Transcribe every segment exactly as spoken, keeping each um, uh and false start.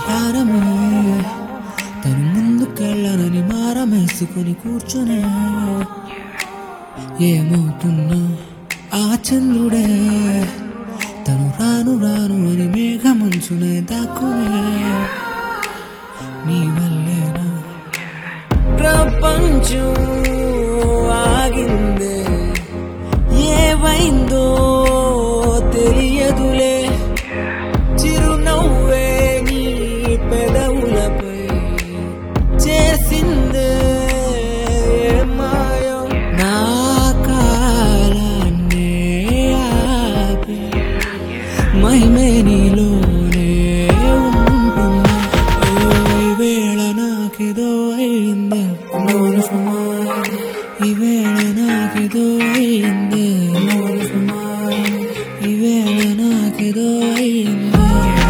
గడియారమే తను ముందుకెళ్ళనని మారమేసుకొని కూర్చునే ఏమవుతున్నా ఆ చంద్రుడే తను రాను రాను అని మేఘమంచునే దాక్కునే నీ వల్లేనా ప్రపంచం ఆగిందే ఏమైందో తెలియదులే చిరునవ్వే నీ పెదవులపై చేసిందే మాయో నా కాలాన్నే ఆపే మహిమే నీలోనే ఉంటున్నా ఈ వేళ నాకేదో అయిందే ఈ వేళ నాకేదో అయిందే ఈ వేళ నాకేదో అయిందే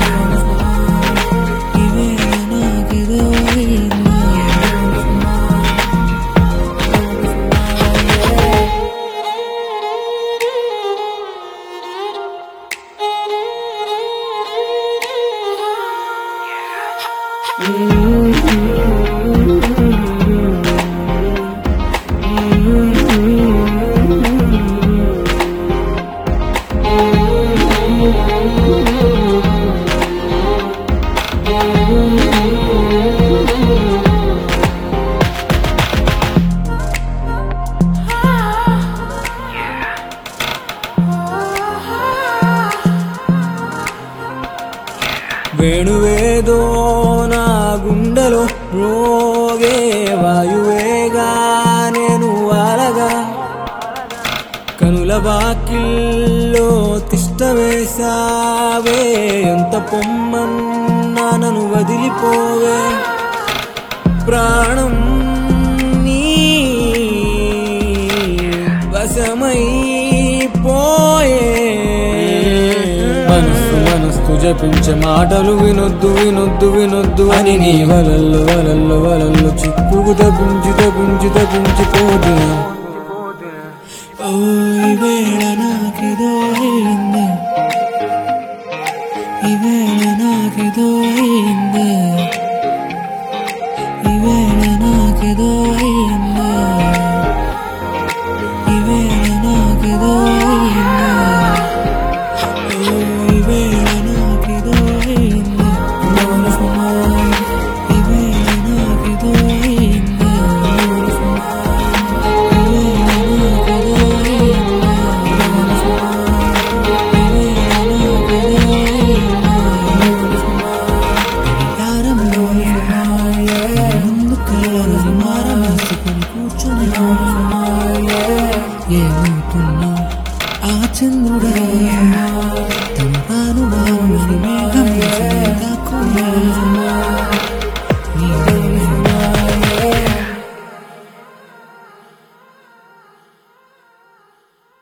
ఈ వేళ నాకేదో అయిందే వేణువేదో నా గుండెలో రోగే వాయువేగా నేను వాలగా కనుల వాకిల్లో తిష్ట వేసావే ఎంత పొమ్మన్నా నన్ను వదిలిపోవే ప్రాణం నీ వశమై పోయే మనస్సు మనస్సు జపించే మాటలు వినొద్దు వినొద్దు వినొద్దు అని నీ వలల్లో వలల్లో వలల్లో చిక్కుకు తపించి తపించి తపించి పోతున్నా ఓ ఈ వేళ నాకేదో అయిందే